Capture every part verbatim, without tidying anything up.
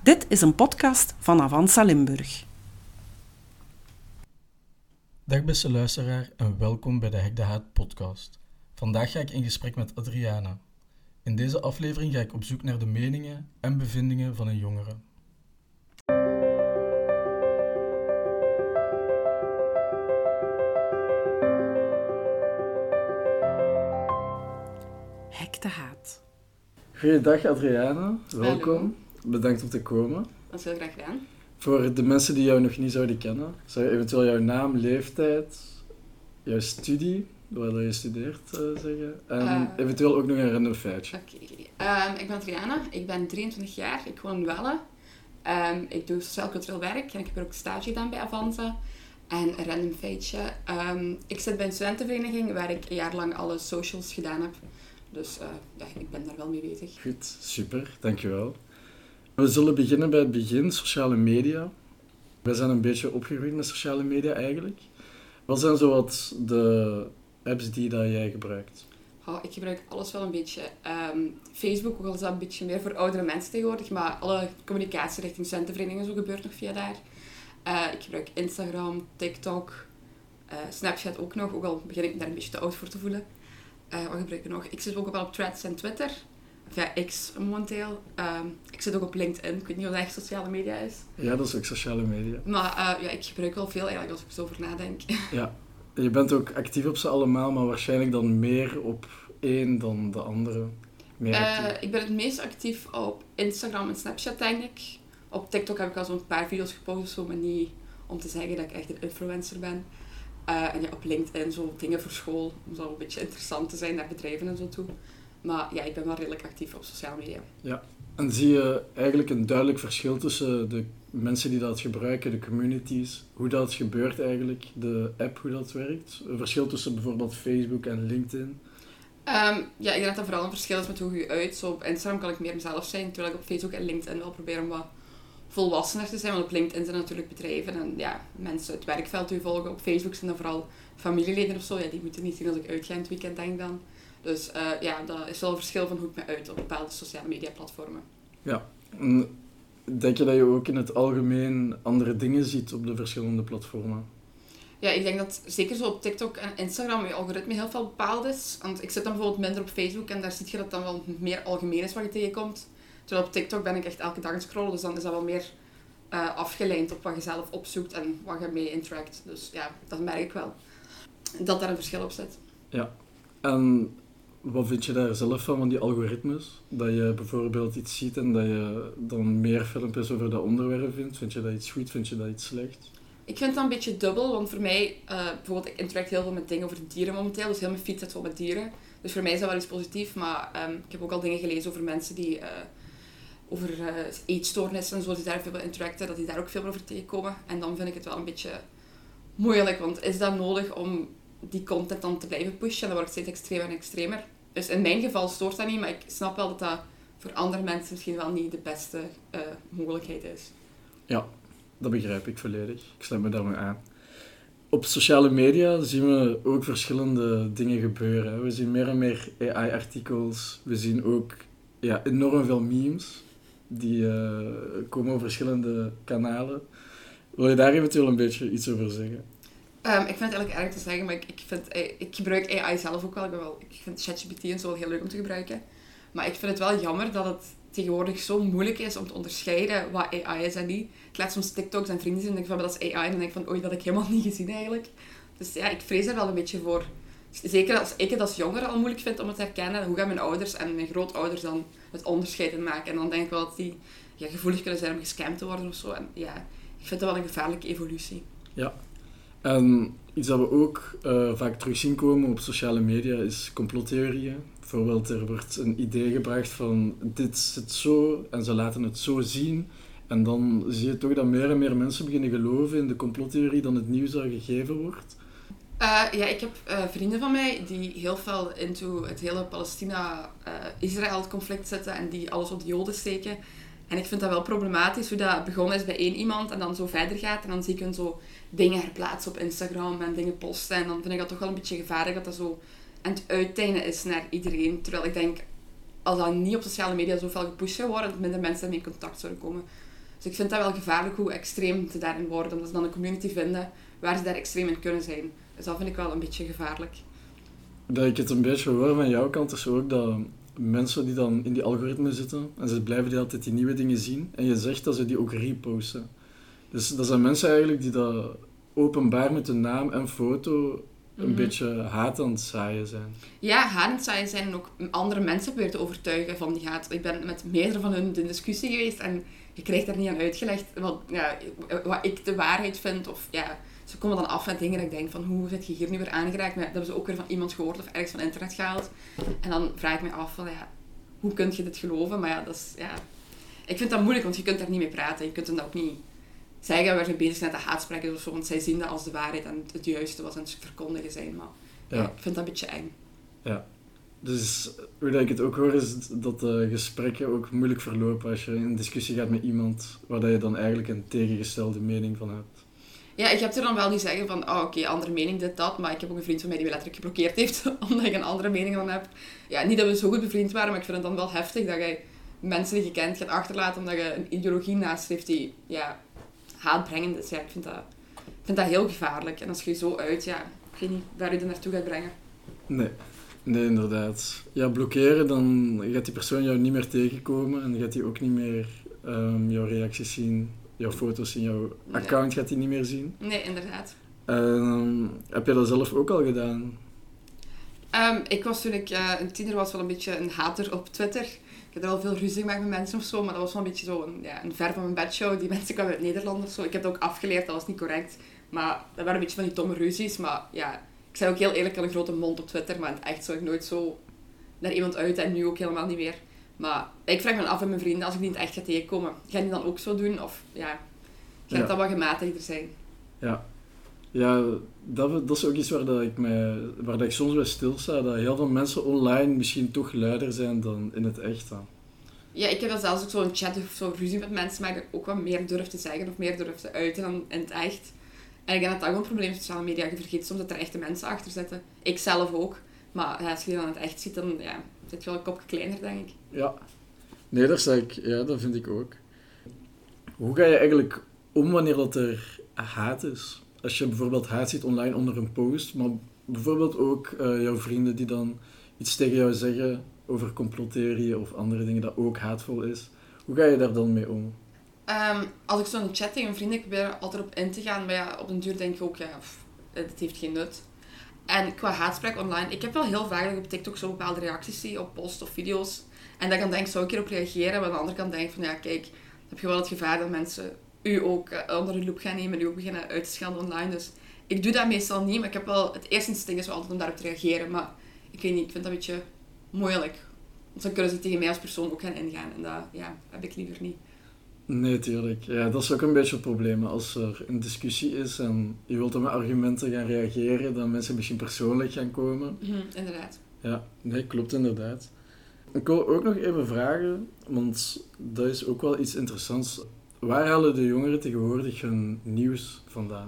Dit is een podcast van Avanza Limburg. Dag beste luisteraar en welkom bij de Hek de Haat podcast. Vandaag ga ik in gesprek met Adriana. In deze aflevering ga ik op zoek naar de meningen en bevindingen van een jongere. Hek de Haat. Goeiedag Adriana, welkom. Hallo. Bedankt om te komen. Dat is heel graag gedaan. Voor de mensen die jou nog niet zouden kennen, zou je eventueel jouw naam, leeftijd, jouw studie, waar je studeert, uh, zeggen, en Uh, eventueel ook nog een random feitje. Oké. Okay. Um, ik ben Adriana, ik ben drieëntwintig jaar, ik woon in Welle. Um, ik doe sociaal-cultureel werk en ik heb er ook stage gedaan bij Avanza. En een random feitje. Um, ik zit bij een studentenvereniging waar ik een jaar lang alle socials gedaan heb. Dus uh, ja, ik ben daar wel mee bezig. Goed, super, dankjewel. We zullen beginnen bij het begin, sociale media. Wij zijn een beetje opgegroeid met sociale media eigenlijk. Wat zijn zo wat de apps die dat jij gebruikt? Oh, ik gebruik alles wel een beetje. Um, Facebook, ook al is dat een beetje meer voor oudere mensen tegenwoordig, maar alle communicatie richting studentenverenigingen zo gebeurt nog via daar. Uh, ik gebruik Instagram, TikTok, uh, Snapchat ook nog, ook al begin ik me daar een beetje te oud voor te voelen. Uh, wat gebruik ik nog? Ik zit ook wel op Threads en Twitter. Via X momenteel. Um, ik zit ook op LinkedIn. Ik weet niet of dat echt sociale media is. Ja, dat is ook sociale media. Maar uh, ja, ik gebruik wel veel eigenlijk als ik er zo over nadenk. Ja, je bent ook actief op ze allemaal, maar waarschijnlijk dan meer op één dan de andere. Meer uh, ik ben het meest actief op Instagram en Snapchat, denk ik. Op TikTok heb ik al zo'n paar video's gepost, zo, maar niet om te zeggen dat ik echt een influencer ben. Uh, en ja, op LinkedIn zo dingen voor school, om zo een beetje interessant te zijn naar bedrijven en zo toe. Maar ja, ik ben wel redelijk actief op sociale media. Ja, en zie je eigenlijk een duidelijk verschil tussen de mensen die dat gebruiken, de communities, hoe dat gebeurt eigenlijk, de app, hoe dat werkt? Een verschil tussen bijvoorbeeld Facebook en LinkedIn? Um, ja, ik denk dat dat vooral een verschil is met hoe je uit. Zo op Instagram kan ik meer mezelf zijn, terwijl ik op Facebook en LinkedIn wel probeer om wat volwassener te zijn. Want op LinkedIn zijn natuurlijk bedrijven en ja, mensen uit het werkveld die volgen. Op Facebook zijn dat vooral familieleden of zo. Ja, die moeten niet zien als ik uitga in het weekend, denk ik dan. Dus uh, ja, dat is wel een verschil van hoe ik me uit op bepaalde sociale media platformen. Ja, en denk je dat je ook in het algemeen andere dingen ziet op de verschillende platformen? Ja, ik denk dat zeker zo op TikTok en Instagram je algoritme heel veel bepaald is. Want ik zit dan bijvoorbeeld minder op Facebook en daar zie je dat dan wel meer algemeen is wat je tegenkomt. Terwijl op TikTok ben ik echt elke dag aan het scrollen, dus dan is dat wel meer uh, afgeleid op wat je zelf opzoekt en wat je mee interact. Dus ja, dat merk ik wel. Dat daar een verschil op zit. Ja, en wat vind je daar zelf van, van die algoritmes? Dat je bijvoorbeeld iets ziet en dat je dan meer filmpjes over dat onderwerp vindt. Vind je dat iets goed? Vind je dat iets slecht? Ik vind dat een beetje dubbel, want voor mij, uh, bijvoorbeeld, ik interact heel veel met dingen over dieren momenteel. Dus heel mijn feed zit vol met dieren. Dus voor mij is dat wel iets positiefs, maar um, ik heb ook al dingen gelezen over mensen die uh, over uh, eetstoornissen en zo, die daar veel interacten, dat die daar ook veel over tegenkomen. En dan vind ik het wel een beetje moeilijk, want is dat nodig om die content dan te blijven pushen? En dan wordt het steeds extremer en extremer. Dus in mijn geval stoort dat niet, maar ik snap wel dat dat voor andere mensen misschien wel niet de beste uh, mogelijkheid is. Ja, dat begrijp ik volledig. Ik sluit me daarmee aan. Op sociale media zien we ook verschillende dingen gebeuren. We zien meer en meer A I-artikels. We zien ook ja, enorm veel memes die uh, komen op verschillende kanalen. Wil je daar eventueel een beetje iets over zeggen? Um, ik vind het eigenlijk erg te zeggen, maar ik, ik, vind, ik gebruik A I zelf ook wel. Ik, ben wel, ik vind ChatGPT en zo wel heel leuk om te gebruiken. Maar ik vind het wel jammer dat het tegenwoordig zo moeilijk is om te onderscheiden wat A I is en niet. Ik laat soms TikToks en vrienden zien en denk van, dat is A I. En dan denk ik van, oei, dat heb ik helemaal niet gezien eigenlijk. Dus ja, ik vrees er wel een beetje voor. Zeker als ik het als jongere al moeilijk vind om het te herkennen. Hoe gaan mijn ouders en mijn grootouders dan het onderscheid in maken? En dan denk ik wel dat die ja, gevoelig kunnen zijn om gescamd te worden of zo. En ja, ik vind dat wel een gevaarlijke evolutie. Ja. En iets dat we ook uh, vaak terug zien komen op sociale media is complottheorieën. Bijvoorbeeld, er wordt een idee gebracht van dit zit zo en ze laten het zo zien. En dan zie je toch dat meer en meer mensen beginnen geloven in de complottheorie dan het nieuws dat gegeven wordt. Uh, ja, ik heb uh, vrienden van mij die heel veel into het hele Palestina-Israël-conflict zitten en die alles op de Joden steken. En ik vind dat wel problematisch hoe dat begonnen is bij één iemand en dan zo verder gaat. En dan zie ik hun zo dingen herplaatsen op Instagram en dingen posten. En dan vind ik dat toch wel een beetje gevaarlijk dat dat zo aan het uitdijnen is naar iedereen. Terwijl ik denk, als dat niet op sociale media zoveel gepusht zou worden, dat minder mensen ermee in contact zouden komen. Dus ik vind dat wel gevaarlijk hoe extreem ze daarin worden. Omdat ze dan een community vinden waar ze daar extreem in kunnen zijn. Dus dat vind ik wel een beetje gevaarlijk. Dat ik het een beetje hoor van jouw kant is ook dat mensen die dan in die algoritme zitten en ze blijven die altijd die nieuwe dingen zien en je zegt dat ze die ook reposten. Dus dat zijn mensen eigenlijk die dat openbaar met hun naam en foto een Mm-hmm. beetje haat aan het zaaien zijn. Ja, haat aan het zaaien zijn en ook andere mensen proberen te overtuigen van die haat. Ik ben met meerdere van hun in discussie geweest en je krijgt daar niet aan uitgelegd wat, ja, wat ik de waarheid vind. Of, ja, ze komen dan af met dingen dat ik denk van hoe zit je hier nu weer aangeraakt? Maar dat hebben ze ook weer van iemand gehoord of ergens van internet gehaald. En dan vraag ik me af van ja, hoe kun je dit geloven? Maar ja, dat is, ja, ik vind dat moeilijk, want je kunt daar niet mee praten. Je kunt hen dat ook niet zeggen waar ze bezig zijn met de haatsprekken of zo, want zij zien dat als de waarheid en het juiste wat ze aan het verkondigen zijn. Maar ja. Ja, ik vind dat een beetje eng. Ja. Dus hoe dat ik het ook hoor, is dat de gesprekken ook moeilijk verlopen als je in discussie gaat met iemand waar dat je dan eigenlijk een tegengestelde mening van hebt. Ja, ik heb er dan wel die zeggen van, oh, oké, okay, andere mening, dit, dat. Maar ik heb ook een vriend van mij die me letterlijk geblokkeerd heeft, omdat ik een andere mening van heb. Ja, niet dat we zo goed bevriend waren, maar ik vind het dan wel heftig dat je mensen die je kent gaat achterlaten omdat je een ideologie nastreeft die, ja, haatbrengend is. Ja, ik vind dat, ik vind dat heel gevaarlijk. En als je je zo uit, ja, ik weet niet waar je er naartoe gaat brengen. Nee. Nee, inderdaad. Ja, blokkeren, dan gaat die persoon jou niet meer tegenkomen en dan gaat hij ook niet meer um, jouw reacties zien, jouw foto's in jouw account gaat hij niet meer zien. Nee, inderdaad. Um, heb je dat zelf ook al gedaan? Um, ik was toen ik uh, een tiener was wel een beetje een hater op Twitter. Ik heb er al veel ruzie gemaakt met mensen of zo, maar dat was wel een beetje zo een, ja, een ver van mijn bedshow. Die mensen kwamen uit Nederland of zo. Ik heb dat ook afgeleerd, dat was niet correct. Maar dat waren een beetje van die domme ruzies, maar ja... Ik zei ook heel eerlijk, ik had een grote mond op Twitter, maar in het echt zou ik nooit zo naar iemand uit en nu ook helemaal niet meer. Maar ik vraag me af met mijn vrienden, als ik die in het echt ga tegenkomen, ga je die dan ook zo doen? Of ja, gaat het dan wat gematigder zijn? Ja, ja dat, dat is ook iets waar, dat ik, mij, waar dat ik soms bij stilsta, dat heel veel mensen online misschien toch luider zijn dan in het echt. Dan. Ja, ik heb dan zelfs ook zo'n chat of zo ruzie met mensen, maar dat ik ook wat meer durf te zeggen of meer durf te uiten dan in het echt. En ik denk dat dat gewoon een probleem is met sociale media. Je vergeet soms dat er echte mensen achter zitten. Ik zelf ook. Maar ja, als je die dan in het echt ziet, dan ja, zit je wel een kopje kleiner, denk ik. Ja. Nee, daar sta ik, ja, dat vind ik ook. Hoe ga je eigenlijk om wanneer dat er haat is? Als je bijvoorbeeld haat ziet online onder een post, maar bijvoorbeeld ook uh, jouw vrienden die dan iets tegen jou zeggen over complottheorieën of andere dingen dat ook haatvol is. Hoe ga je daar dan mee om? Um, als ik zo in een chat tegen een vriend, ik probeer er altijd op in te gaan, maar ja, op den duur denk ik ook, ja, pff, het heeft geen nut. En qua haatspraak online, ik heb wel heel vaak dat ik op TikTok zo bepaalde reacties zie op posts of video's. En dat ik dan denk, zou ik hierop reageren? Maar aan de andere kant denk ik van, ja, kijk, dan heb je wel het gevaar dat mensen u ook uh, onder de loep gaan nemen en u ook beginnen uit te schelden online. Dus ik doe dat meestal niet, maar ik heb wel, het eerste instinct is wel altijd om daarop te reageren. Maar ik weet niet, ik vind dat een beetje moeilijk. Want dan kunnen ze tegen mij als persoon ook gaan ingaan en dat, ja, heb ik liever niet. Nee, tuurlijk. Ja, dat is ook een beetje het probleem. Als er een discussie is en je wilt dan met argumenten gaan reageren, dan mensen misschien persoonlijk gaan komen. Mm-hmm, inderdaad. Ja, nee, klopt inderdaad. Ik wil ook nog even vragen, want dat is ook wel iets interessants. Waar halen de jongeren tegenwoordig hun nieuws vandaan?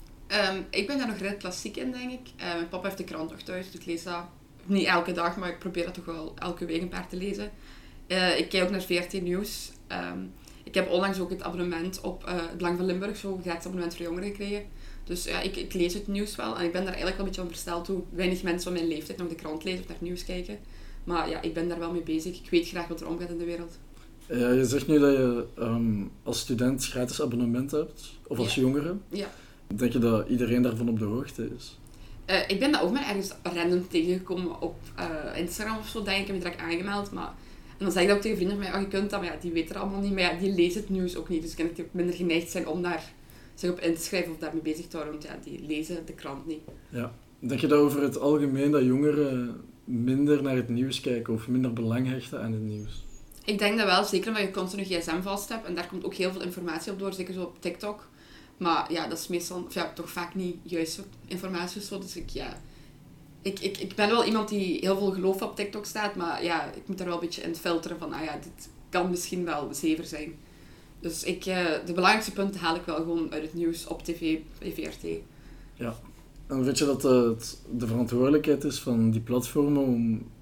Um, ik ben daar nog redelijk klassiek in, denk ik. Uh, mijn papa heeft de krant nog thuis, dus ik lees dat niet elke dag, maar ik probeer dat toch wel elke week een paar te lezen. Uh, ik kijk ook naar V R T Nieuws. Um, Ik heb onlangs ook het abonnement op uh, het Belang van Limburg, zo'n gratis abonnement voor jongeren gekregen. Dus ja, ik, ik lees het nieuws wel en ik ben daar eigenlijk wel een beetje van versteld hoe weinig mensen van mijn leeftijd nog de krant lezen of naar het nieuws kijken. Maar ja, ik ben daar wel mee bezig. Ik weet graag wat er omgaat in de wereld. Ja, je zegt nu dat je um, als student gratis abonnement hebt, of als ja. jongere. Ja. Denk je dat iedereen daarvan op de hoogte is? Uh, ik ben dat ook maar ergens random tegengekomen op uh, Instagram of zo, denk ik. Ik heb me direct aangemeld, maar... En dan zeg ik dat ook tegen vrienden van mij, oh, je kunt dat, maar ja, die weten er allemaal niet. Maar ja, die lezen het nieuws ook niet. Dus kan ik minder geneigd zijn om daar zich op in te schrijven of daarmee bezig te houden. Want ja, die lezen de krant niet. Ja. Denk je dat over het algemeen dat jongeren minder naar het nieuws kijken of minder belang hechten aan het nieuws? Ik denk dat wel, zeker omdat je constant een gsm vast hebt. En daar komt ook heel veel informatie op door, zeker zo op TikTok. Maar ja, dat is meestal, of ja, toch vaak niet juiste informatie of zo. Dus ik, ja... Ik, ik, ik ben wel iemand die heel veel geloof op TikTok staat, maar ja, ik moet daar wel een beetje in filteren van, ah ja, dit kan misschien wel zever zijn. Dus ik, uh, de belangrijkste punten haal ik wel gewoon uit het nieuws op tv, bij V R T. Ja, en weet je dat het de verantwoordelijkheid is van die platformen om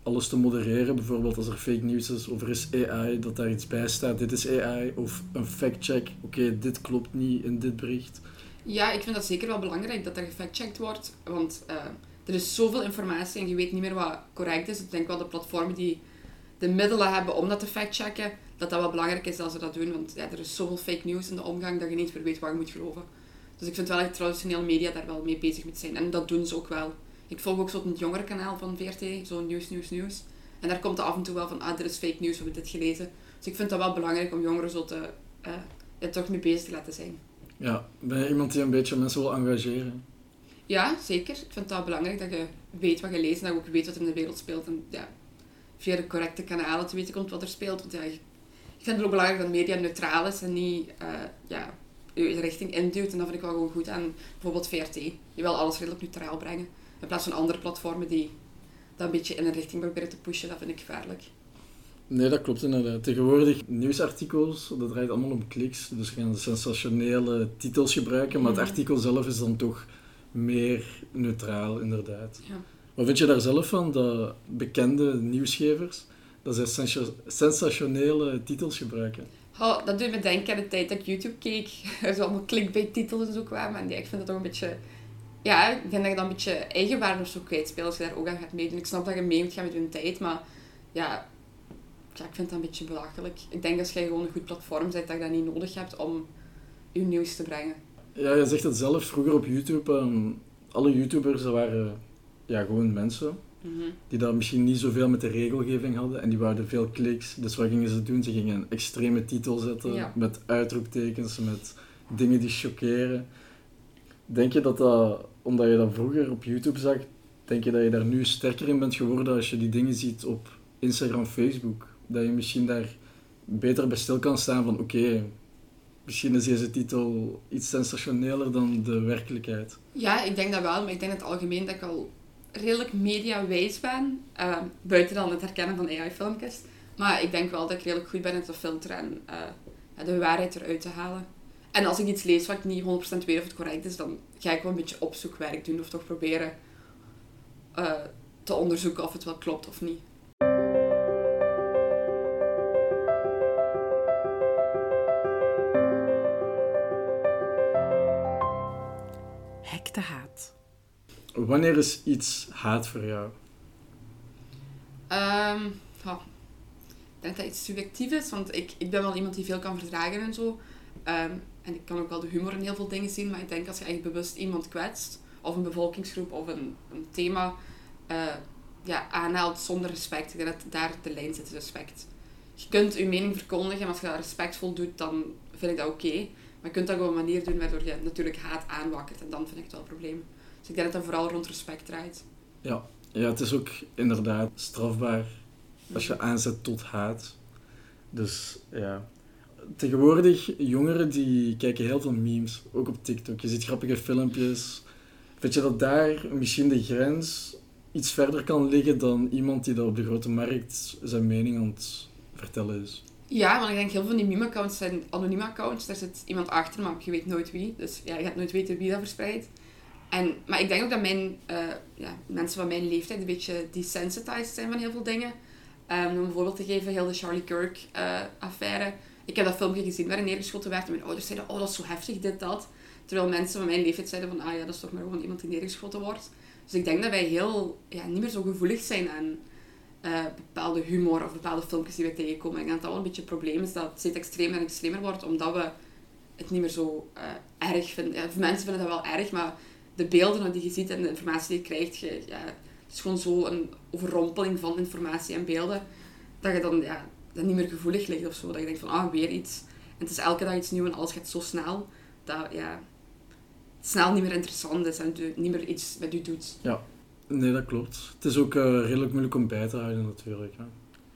alles te modereren. Bijvoorbeeld als er fake news is of er is A I, dat daar iets bij staat. Dit is A I. Of een factcheck. Oké, okay, dit klopt niet in dit bericht. Ja, ik vind dat zeker wel belangrijk dat er gefactcheckt wordt. Want uh, er is zoveel informatie en je weet niet meer wat correct is. Ik denk wel de platformen die de middelen hebben om dat te factchecken, dat dat wel belangrijk is dat ze dat doen. Want ja, er is zoveel fake news in de omgang dat je niet meer weet wat je moet geloven. Dus ik vind wel dat traditionele media daar wel mee bezig moet zijn. En dat doen ze ook wel. Ik volg ook zo'n jongere kanaal van V R T, zo'n nieuws, nieuws, nieuws. En daar komt er af en toe wel van, ah, dit is fake news, we hebben dit gelezen. Dus ik vind dat wel belangrijk om jongeren zo te, uh, er toch mee bezig te laten zijn. Ja, ben je iemand die een beetje mensen wil engageren? Ja, zeker. Ik vind het wel belangrijk dat je weet wat je leest en dat je ook weet wat er in de wereld speelt. En ja, via de correcte kanalen te weten komt wat er speelt. Want ja, ik vind het ook belangrijk dat media neutraal is en niet uh, ja, je richting induwt. En dat vind ik wel gewoon goed aan bijvoorbeeld V R T. Die wil alles redelijk neutraal brengen. In plaats van andere platformen die dat een beetje in een richting proberen te pushen. Dat vind ik gevaarlijk. Nee, dat klopt inderdaad. Tegenwoordig nieuwsartikels, dat draait allemaal om kliks. Dus je gaat sensationele titels gebruiken, maar het artikel zelf is dan toch meer neutraal, inderdaad. Ja. Wat vind je daar zelf van, dat bekende nieuwsgevers, dat zij sens- sensationele titels gebruiken? Oh, dat doet me denken aan de tijd dat ik YouTube keek. Er zijn allemaal clickbait-titels en zo kwamen. En ja, ik vind dat toch een beetje... Ja, ik denk dat je dan een beetje eigenwaarde of zo kwijtspeelt als je daar ook aan gaat meedoen. Ik snap dat je mee moet gaan met je tijd, maar ja... Ja, ik vind dat een beetje belachelijk. Ik denk als jij gewoon een goed platform bent, dat je dat niet nodig hebt om je nieuws te brengen. Ja, je zegt het zelf, vroeger op YouTube, um, alle YouTubers, dat waren ja, gewoon mensen Mm-hmm. die daar misschien niet zoveel met de regelgeving hadden en die wouden veel kliks. Dus wat gingen ze doen? Ze gingen een extreme titel zetten, Ja. met uitroeptekens, met dingen die chockeren. Denk je dat dat, omdat je dat vroeger op YouTube zag, denk je dat je daar nu sterker in bent geworden als je die dingen ziet op Instagram, Facebook? Dat je misschien daar beter bij stil kan staan van oké, okay, misschien is deze titel iets sensationeler dan de werkelijkheid. Ja, ik denk dat wel, maar ik denk in het algemeen dat ik al redelijk mediawijs ben. Uh, buiten dan het herkennen van A I-filmpjes. Maar ik denk wel dat ik redelijk goed ben in te filteren en uh, de waarheid eruit te halen. En als ik iets lees wat ik niet honderd procent weet of het correct is, dan ga ik wel een beetje opzoekwerk doen of toch proberen uh, te onderzoeken of het wel klopt of niet. Hekte haat. Wanneer is iets haat voor jou? Um, oh. Ik denk dat iets subjectief is, want ik, ik ben wel iemand die veel kan verdragen en zo. Um, en ik kan ook wel de humor in heel veel dingen zien, maar ik denk als je echt bewust iemand kwetst, of een bevolkingsgroep of een, een thema uh, ja, aanhaalt zonder respect, ik denk dat daar de lijn zit, respect. Je kunt je mening verkondigen, maar als je dat respectvol doet, dan vind ik dat oké. Okay. Maar je kunt dat op een manier doen waardoor je natuurlijk haat aanwakkert en dan vind ik het wel een probleem. Dus ik denk dat dat vooral rond respect draait. Ja, ja het is ook inderdaad strafbaar als je aanzet tot haat. Dus ja... Tegenwoordig, jongeren die kijken heel veel memes, ook op TikTok. Je ziet grappige filmpjes. Vind je dat daar misschien de grens iets verder kan liggen dan iemand die daar op de grote markt zijn mening aan het vertellen is? Ja, want ik denk heel veel van die meme-accounts zijn anonieme accounts. Daar zit iemand achter, maar je weet nooit wie. Dus ja, je gaat nooit weten wie dat verspreidt. En, maar ik denk ook dat mijn, uh, ja, mensen van mijn leeftijd een beetje desensitized zijn van heel veel dingen. Um, om een voorbeeld te geven, heel de Charlie Kirk-affaire. Uh, ik heb dat filmpje gezien waarin neergeschoten werd en mijn ouders zeiden, oh dat is zo heftig, dit, dat. Terwijl mensen van mijn leeftijd zeiden van, ah ja, dat is toch maar gewoon iemand die neergeschoten wordt. Dus ik denk dat wij heel, ja, niet meer zo gevoelig zijn aan uh, bepaalde humor of bepaalde filmpjes die we tegenkomen. Ik denk dat dat wel een beetje het probleem is, dat het steeds extremer en extremer wordt, omdat we het niet meer zo uh, erg vinden. Ja, mensen vinden dat wel erg, maar de beelden die je ziet en de informatie die je krijgt, je, ja, het is gewoon zo een overrompeling van informatie en beelden, dat je dan ja, dat niet meer gevoelig ligt of zo. Dat je denkt van, ah, weer iets. En het is elke dag iets nieuws en alles gaat zo snel, dat ja, het snel niet meer interessant is en het niet meer iets met je doet. Ja, nee, dat klopt. Het is ook uh, redelijk moeilijk om bij te houden natuurlijk. Hè.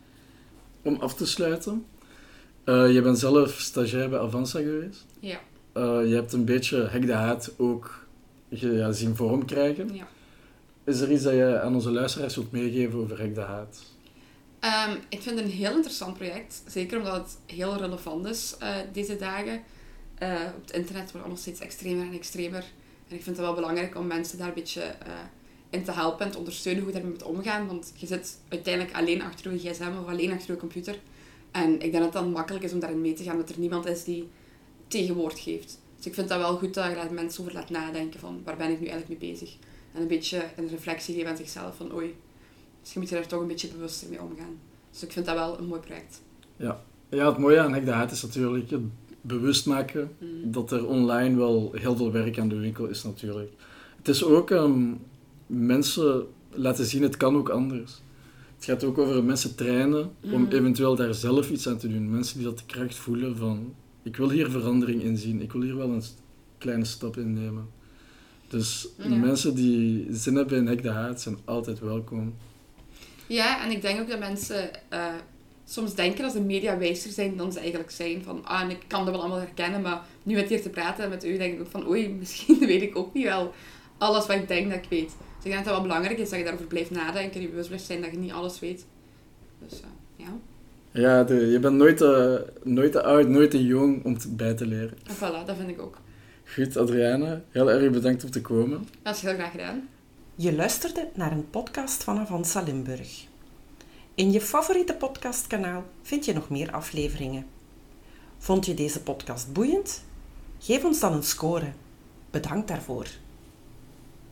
Om af te sluiten, uh, je bent zelf stagiair bij Avanza geweest. Ja. Uh, je hebt een beetje Hek de Haat ook ja, zien vorm krijgen. Ja. Is er iets dat je aan onze luisteraars wilt meegeven over Hek de Haat? Um, ik vind het een heel interessant project. Zeker omdat het heel relevant is uh, deze dagen. Uh, op het internet wordt allemaal steeds extremer en extremer. En ik vind het wel belangrijk om mensen daar een beetje uh, in te helpen en te ondersteunen hoe je daarmee moet omgaan. Want je zit uiteindelijk alleen achter je gsm of alleen achter je computer. En ik denk dat het dan makkelijk is om daarin mee te gaan, dat er niemand is die tegenwoord geeft. Dus ik vind dat wel goed dat je daar mensen over laat nadenken van waar ben ik nu eigenlijk mee bezig. En een beetje een reflectie geven aan zichzelf van oei, misschien moet je daar toch een beetje bewuster mee omgaan. Dus ik vind dat wel een mooi project. Ja, ja het mooie aan Hek de Haat is natuurlijk het bewust maken mm. dat er online wel heel veel werk aan de winkel is natuurlijk. Het is ook um, mensen laten zien, het kan ook anders. Het gaat ook over mensen trainen om mm. eventueel daar zelf iets aan te doen. Mensen die dat de kracht voelen van, ik wil hier verandering in zien, ik wil hier wel een kleine stap in nemen. Dus ja. mensen die zin hebben in Hek de Haat zijn altijd welkom. Ja, en ik denk ook dat mensen uh, soms denken dat ze media wijzer zijn dan ze eigenlijk zijn. Van, ah, en ik kan dat wel allemaal herkennen, maar nu met hier te praten met u denk ik ook van, oei, misschien weet ik ook niet wel alles wat ik denk dat ik weet. Dus ik denk dat het wel belangrijk is dat je daarover blijft nadenken en je bewust blijft zijn dat je niet alles weet. Dus uh, ja. Ja, de, je bent nooit te, nooit te oud, nooit te jong om te, bij te leren. En voilà, dat vind ik ook. Goed, Adriana, heel erg bedankt om te komen. Dat is heel graag gedaan. Je luisterde naar een podcast van Avanza Limburg. In je favoriete podcastkanaal vind je nog meer afleveringen. Vond je deze podcast boeiend? Geef ons dan een score. Bedankt daarvoor.